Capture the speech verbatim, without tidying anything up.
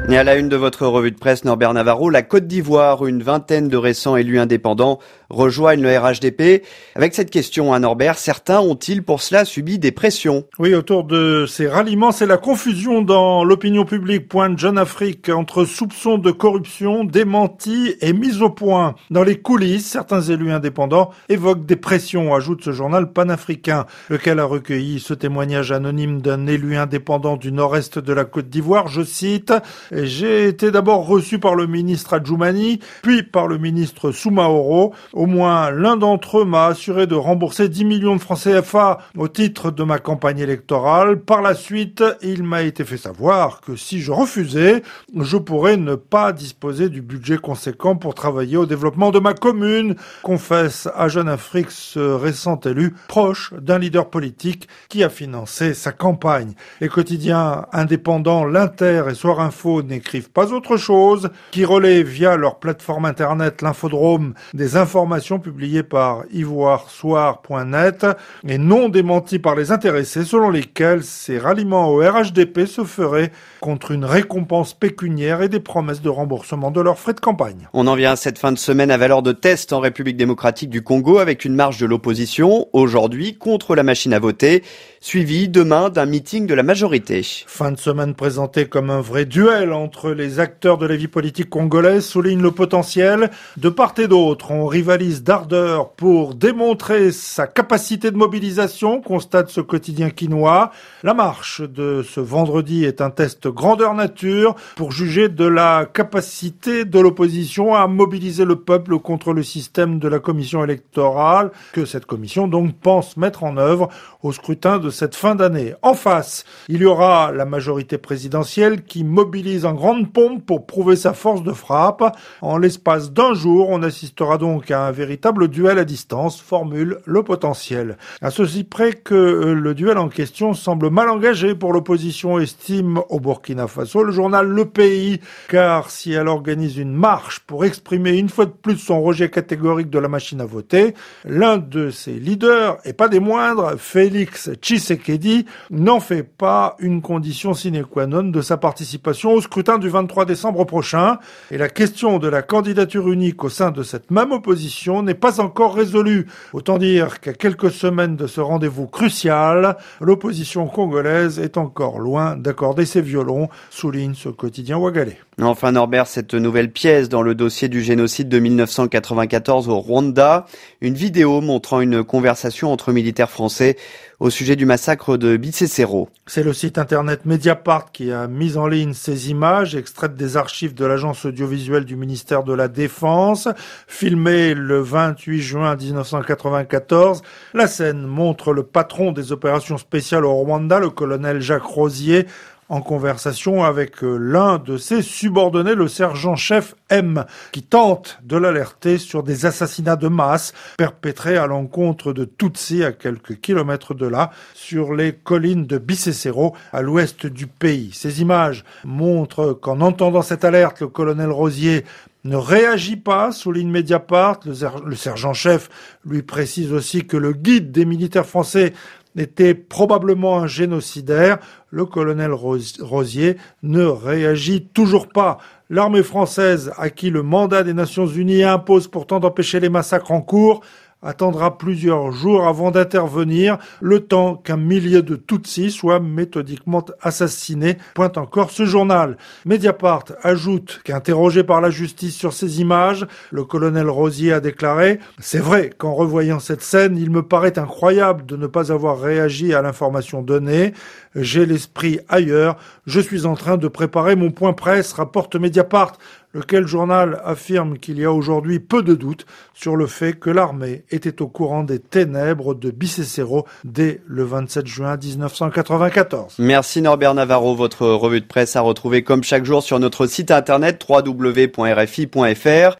Et à la une de votre revue de presse, Norbert Navarro, la Côte d'Ivoire, une vingtaine de récents élus indépendants rejoignent le R H D P. Avec cette question, hein, Norbert, certains ont-ils pour cela subi des pressions? Oui, autour de ces ralliements, c'est la confusion dans l'opinion publique, pointe Jeune Afrique, entre soupçons de corruption, démentis et mise au point. Dans les coulisses, certains élus indépendants évoquent des pressions, ajoute ce journal panafricain, lequel a recueilli ce témoignage anonyme d'un élu indépendant du nord-est de la Côte d'Ivoire. Je cite: « J'ai été d'abord reçu par le ministre Adjoumani, puis par le ministre Soumaoro. Au moins l'un d'entre eux m'a assuré de rembourser dix millions de francs C F A au titre de ma campagne électorale. Par la suite, il m'a été fait savoir que si je refusais, je pourrais ne pas disposer du budget conséquent pour travailler au développement de ma commune », confesse à Jeune Afrique ce récent élu proche d'un leader politique qui a financé sa campagne. Les quotidiens indépendants L'Inter et Soir Info n'écrivent pas autre chose, qui relaient via leur plateforme internet L'Infodrome des informations publiées par ivoiresoir point net et non démenties par les intéressés, selon lesquels ces ralliements au R H D P se feraient contre une récompense pécuniaire et des promesses de remboursement de leurs frais de campagne. On en vient à cette fin de semaine à valeur de test en République démocratique du Congo avec une marche de l'opposition, aujourd'hui contre la machine à voter, suivie demain d'un meeting de la majorité. Fin de semaine présentée comme un vrai duel entre les acteurs de la vie politique congolaise, souligne le potentiel. De part et d'autre, on rivalise d'ardeur pour démontrer sa capacité de mobilisation, constate ce quotidien quinois. La marche de ce vendredi est un test grandeur nature pour juger de la capacité de l'opposition à mobiliser le peuple contre le système de la commission électorale, que cette commission donc pense mettre en œuvre au scrutin de cette fin d'année. En face, il y aura la majorité présidentielle qui mobilise en grande pompe pour prouver sa force de frappe. En l'espace d'un jour, on assistera donc à un véritable duel à distance, formule le potentiel. À ceci près que le duel en question semble mal engagé pour l'opposition, estime au Burkina Faso le journal Le Pays, car si elle organise une marche pour exprimer une fois de plus son rejet catégorique de la machine à voter, l'un de ses leaders, et pas des moindres, Félix Tshisekedi, n'en fait pas une condition sine qua non de sa participation au scrutin du vingt-trois décembre prochain. Et la question de la candidature unique au sein de cette même opposition n'est pas encore résolue. Autant dire qu'à quelques semaines de ce rendez-vous crucial, l'opposition congolaise est encore loin d'accorder ses violons, souligne ce quotidien ouagalais. Enfin Norbert, cette nouvelle pièce dans le dossier du génocide de mille neuf cent quatre-vingt-quatorze au Rwanda, une vidéo montrant une conversation entre militaires français au sujet du massacre de Bicécéro. C'est le site internet Mediapart qui a mis en ligne ces images extraites des archives de l'agence audiovisuelle du ministère de la Défense, filmées le vingt-huit juin dix-neuf cent quatre-vingt-quatorze. La scène montre le patron des opérations spéciales au Rwanda, le colonel Jacques Rosier, en conversation avec l'un de ses subordonnés, le sergent-chef M, qui tente de l'alerter sur des assassinats de masse perpétrés à l'encontre de Tutsis à quelques kilomètres de là, sur les collines de Bicécéro, à l'ouest du pays. Ces images montrent qu'en entendant cette alerte, le colonel Rosier ne réagit pas, souligne Mediapart. Le, le sergent-chef lui précise aussi que le guide des militaires français était probablement un génocidaire. Le colonel Rosier ne réagit toujours pas. L'armée française, à qui le mandat des Nations Unies impose pourtant d'empêcher les massacres en cours, attendra plusieurs jours avant d'intervenir, le temps qu'un millier de Tutsis soient méthodiquement assassinés, pointe encore ce journal. Mediapart ajoute qu'interrogé par la justice sur ces images, le colonel Rosier a déclaré « C'est vrai qu'en revoyant cette scène, il me paraît incroyable de ne pas avoir réagi à l'information donnée. J'ai l'esprit ailleurs. Je suis en train de préparer mon point presse », rapporte Mediapart, lequel journal affirme qu'il y a aujourd'hui peu de doutes sur le fait que l'armée était au courant des ténèbres de Bicécéro dès le vingt-sept juin dix-neuf cent quatre-vingt-quatorze. Merci Norbert Navarro, votre revue de presse à retrouver comme chaque jour sur notre site internet w w w point r f i point f r.